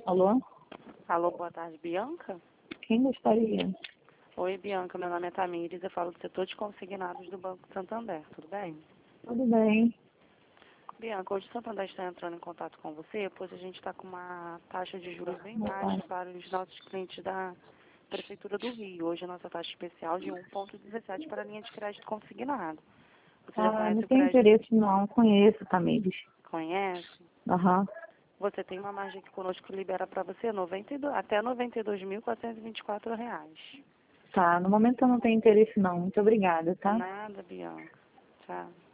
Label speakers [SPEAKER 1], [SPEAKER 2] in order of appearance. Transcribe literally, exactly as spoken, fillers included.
[SPEAKER 1] Alô?
[SPEAKER 2] Alô, boa tarde, Bianca?
[SPEAKER 1] Quem gostaria?
[SPEAKER 2] Oi, Bianca, meu nome é Tamires, eu falo do setor de consignados do Banco Santander, tudo bem?
[SPEAKER 1] Tudo bem.
[SPEAKER 2] Bianca, hoje o Santander está entrando em contato com você, pois a gente está com uma taxa de juros bem
[SPEAKER 1] Boa
[SPEAKER 2] baixa
[SPEAKER 1] tarde.
[SPEAKER 2] para os nossos clientes da Prefeitura do Rio. Hoje a nossa taxa especial de um vírgula dezessete para a linha de crédito consignado. Você já
[SPEAKER 1] Ah, não
[SPEAKER 2] conhece o
[SPEAKER 1] tenho
[SPEAKER 2] crédito?
[SPEAKER 1] interesse não. Conheço, Tamires.
[SPEAKER 2] Conhece?
[SPEAKER 1] Aham.
[SPEAKER 2] Você tem uma margem que conosco que libera para você noventa e dois, até noventa e dois mil, quatrocentos e vinte e quatro reais.
[SPEAKER 1] Tá, no momento eu não tenho interesse não. Muito obrigada, tá?
[SPEAKER 2] Nada, Bianca. Tchau.